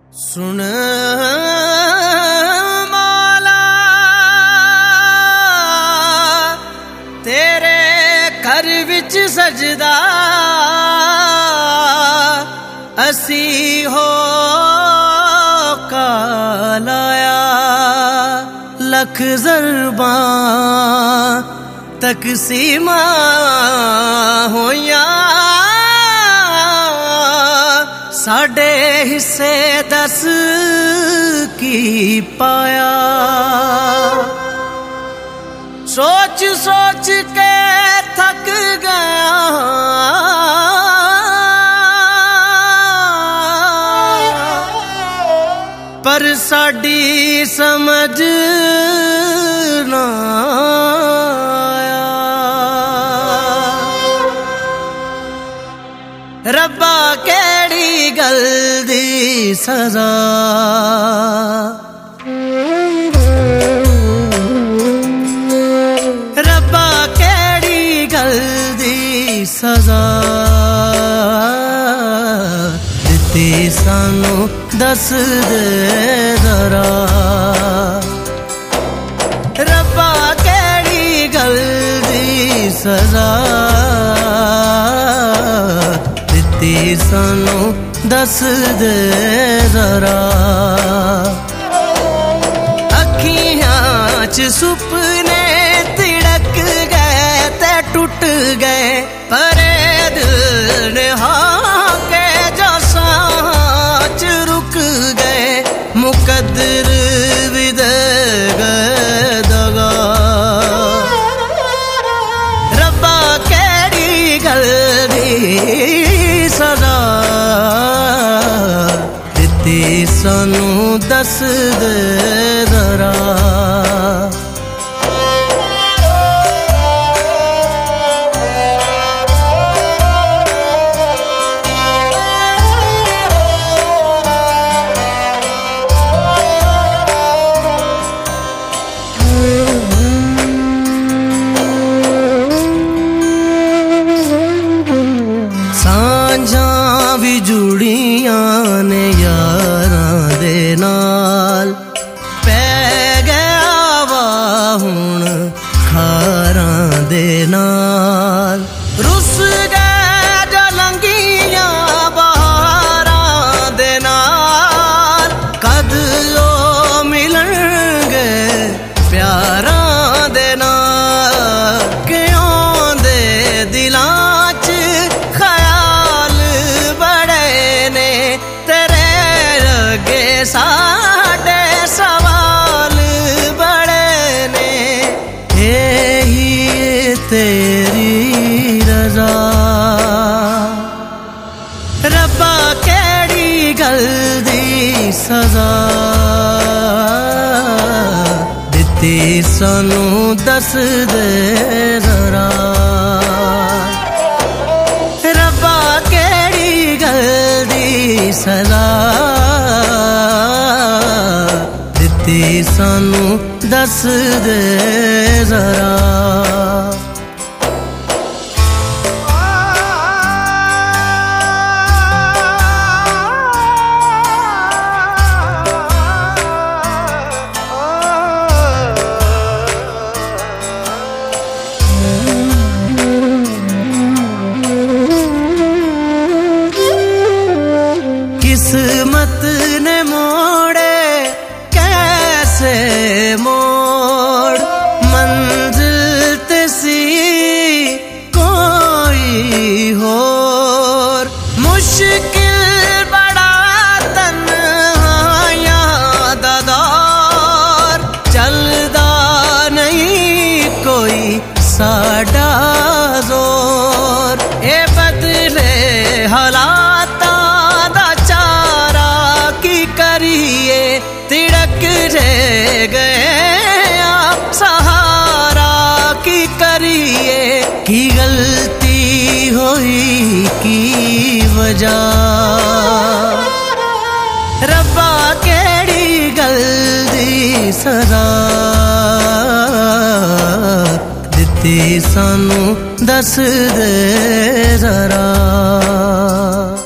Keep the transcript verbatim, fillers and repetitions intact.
सुन माला तेरे घर विच सजदा असी हो कालाया लख ज़रबा तकसीमा होया साडे हिस्से दस की पाया। सोच सोच के थक गया पर साडी समझ ना आया। रब्बा केड़ी गल दी सजा रब्बा केड़ी गल दी सजा दित्ती सानू दस दे जरा। रब्बा केड़ी गल दी सजा दित्ती सानू दस दे जरा। अखियां च सुपने तिड़क गए ते टूट गए परे दिल ने हाँ के जो सांच रुक गए मुकद्दर भी दे गए दगा। रब्बा केड़ी गल दी सजा दित्ती सानू दस दे जरा। सांझां भी जुड़ियां ने यारां दे नाल पै गया वा हुण खारां दे नाल। रुस गए जो लंघियां बहारां दे नाल कद ओ मिलणगे प्यारां दे नाल। क्यों दे दिलां साडे सवाल बड़े ने यही तेरी रजा। रब्बा केड़ी गल दी सजा दित्ती सानू दस दे जरा। रब्बा केड़ी गल दी सजा दित्ती सानू दस दे जरा। किस्मत ने मोड़े कैसे मोड़ मंजिल तसी कोई होर। मुश्किल बड़ा तन्हाइयां दा दौर चलदा नहीं कोई साडा जोर। ए बदले हालाता दा चारा की करिए तिड़क रह गए आप सहारा की करिए। की गलती हुई की वजह रब्बा केड़ी गल दी सजा दित्ती सानू दस दे जरा।